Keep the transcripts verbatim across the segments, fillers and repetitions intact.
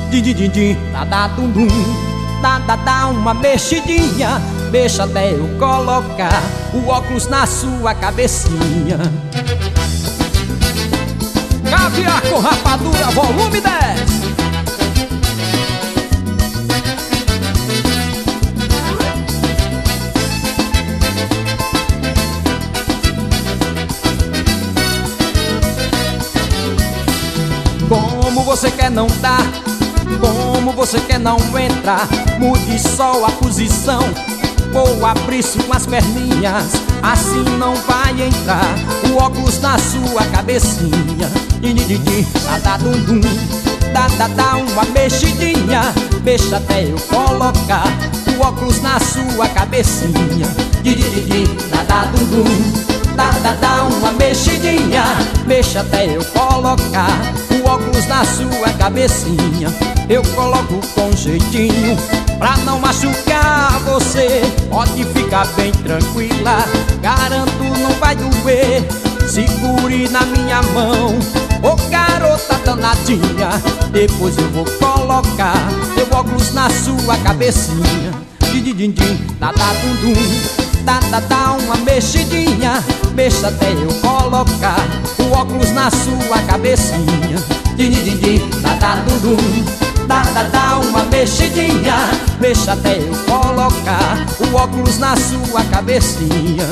din din din din, dá dá dum dum, dá dá dá uma mexidinha, deixa até eu colocar o óculos na sua cabecinha. Caviar com rapadura, volume dez. Como você quer não dar, como você quer não entrar, mude só a posição, ou abrir suas perninhas, assim não vai entrar o óculos na sua cabecinha. Didididi, dá dá dum dum, dá dá dá uma mexidinha, deixa até eu colocar o óculos na sua cabecinha. Didididi, dá dá dum dum, dá dá dá uma mexidinha, deixa até eu colocar o óculos na sua cabecinha. Eu coloco com jeitinho pra não machucar você, pode ficar bem tranquila, garanto não vai doer. Segure na minha mão, ô garota danadinha, depois eu vou colocar teu óculos na sua cabecinha. Dididindim, dá dá dum dum, dá dá dá uma mexidinha, deixa até eu colocar o óculos na sua cabecinha. Dididindim, dá dá dum dum, dá dá dá uma mexidinha, deixa até eu colocar o óculos na sua cabecinha.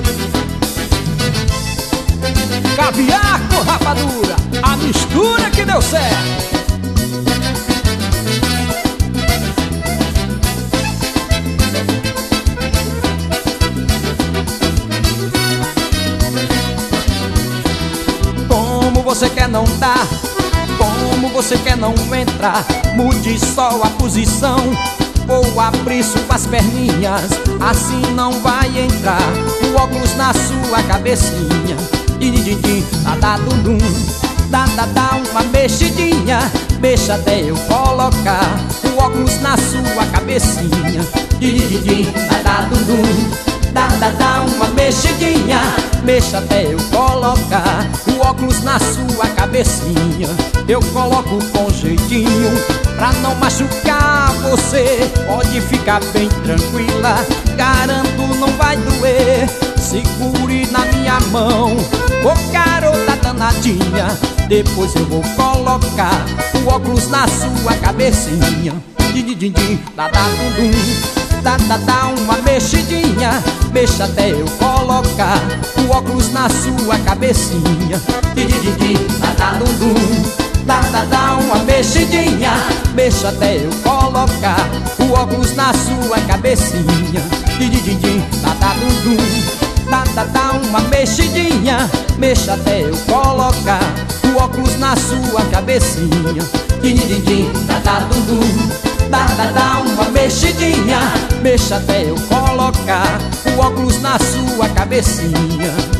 Caviar com rapadura, a mistura que deu certo. Como você quer não dar, como você quer não entrar, mude só a posição, ou abrir suas perninhas, assim não vai entrar o óculos na sua cabecinha. Didididi, dá dá dum dum, dá dá dá uma mexidinha, deixa até eu colocar o óculos na sua cabecinha. Didididi, dá dá dum dum, dá dá dá uma mexidinha, deixa até eu colocar o óculos na sua cabecinha. Eu coloco com jeitinho pra não machucar você, pode ficar bem tranquila, garanto não vai doer. Segure na minha mão, ô garota danadinha, depois eu vou colocar o óculos na sua cabecinha. Dididindim, dá dá dum dum, dá dá dá uma mexidinha, deixa até eu colocar o óculos na sua cabecinha. Didididi, dá dá dum dum, dá dá dá uma mexidinha, deixa até eu colocar o óculos na sua cabecinha. Didididi, dá dá dum dum, dá dá dá uma mexidinha, deixa até eu colocar o óculos na sua cabecinha. Didididi, dá dá dum dum, dá dá dá uma mexidinha, deixa até eu colocar o óculos na sua cabecinha.